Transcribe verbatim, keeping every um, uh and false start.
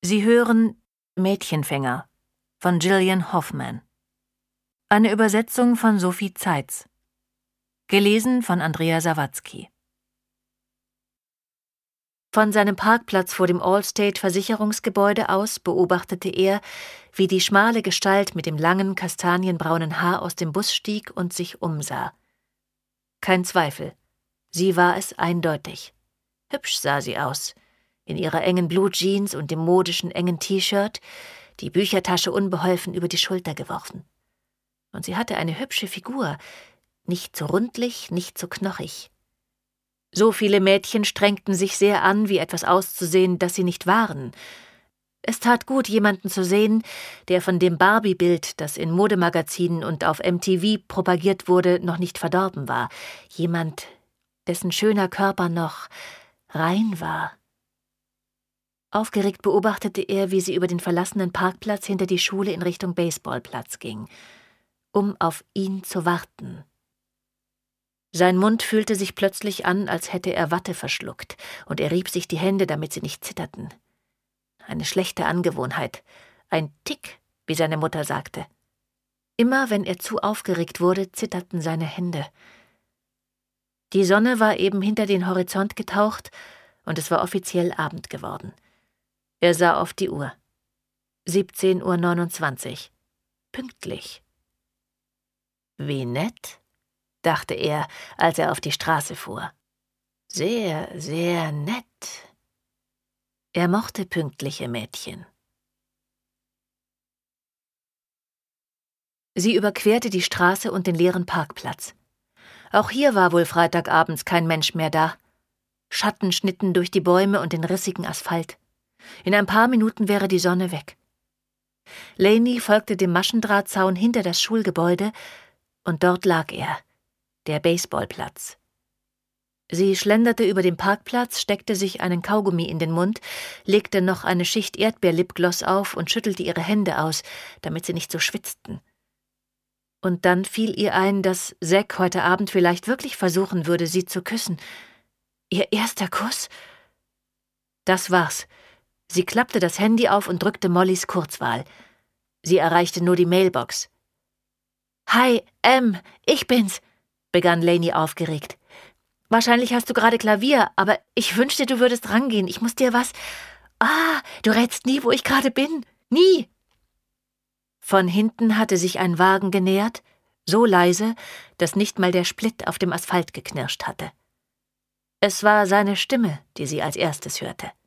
Sie hören Mädchenfänger von Gillian Hoffman. Eine Übersetzung von Sophie Zeitz. Gelesen von Andrea Sawatzki. Von seinem Parkplatz vor dem Allstate-Versicherungsgebäude aus beobachtete er, wie die schmale Gestalt mit dem langen, kastanienbraunen Haar aus dem Bus stieg und sich umsah. Kein Zweifel, sie war es eindeutig. Hübsch sah sie aus, in ihrer engen Blue Jeans und dem modischen engen T-Shirt, die Büchertasche unbeholfen über die Schulter geworfen. Und sie hatte eine hübsche Figur, nicht zu rundlich, nicht zu knochig. So viele Mädchen strengten sich sehr an, wie etwas auszusehen, das sie nicht waren. Es tat gut, jemanden zu sehen, der von dem Barbie-Bild, das in Modemagazinen und auf M T V propagiert wurde, noch nicht verdorben war. Jemand, dessen schöner Körper noch rein war. Aufgeregt beobachtete er, wie sie über den verlassenen Parkplatz hinter die Schule in Richtung Baseballplatz ging, um auf ihn zu warten. Sein Mund fühlte sich plötzlich an, als hätte er Watte verschluckt, und er rieb sich die Hände, damit sie nicht zitterten. Eine schlechte Angewohnheit, ein Tick, wie seine Mutter sagte. Immer wenn er zu aufgeregt wurde, zitterten seine Hände. Die Sonne war eben hinter den Horizont getaucht, und es war offiziell Abend geworden. Er sah auf die Uhr. siebzehn Uhr neunundzwanzig. Pünktlich. Wie nett, dachte er, als er auf die Straße fuhr. Sehr, sehr nett. Er mochte pünktliche Mädchen. Sie überquerte die Straße und den leeren Parkplatz. Auch hier war wohl Freitagabends kein Mensch mehr da. Schatten schnitten durch die Bäume und den rissigen Asphalt. In ein paar Minuten wäre die Sonne weg. Lainey folgte dem Maschendrahtzaun hinter das Schulgebäude, und dort lag er, der Baseballplatz. Sie schlenderte über den Parkplatz, steckte sich einen Kaugummi in den Mund, legte noch eine Schicht Erdbeer-Lipgloss auf und schüttelte ihre Hände aus, damit sie nicht so schwitzten. Und dann fiel ihr ein, dass Zack heute Abend vielleicht wirklich versuchen würde, sie zu küssen. Ihr erster Kuss? Das war's. Sie klappte das Handy auf und drückte Mollys Kurzwahl. Sie erreichte nur die Mailbox. »Hi, Em, ich bin's«, begann Lainey aufgeregt. »Wahrscheinlich hast du gerade Klavier, aber ich wünschte, du würdest rangehen. Ich muss dir was... Ah, du rätst nie, wo ich gerade bin. Nie!« Von hinten hatte sich ein Wagen genähert, so leise, dass nicht mal der Split auf dem Asphalt geknirscht hatte. Es war seine Stimme, die sie als erstes hörte.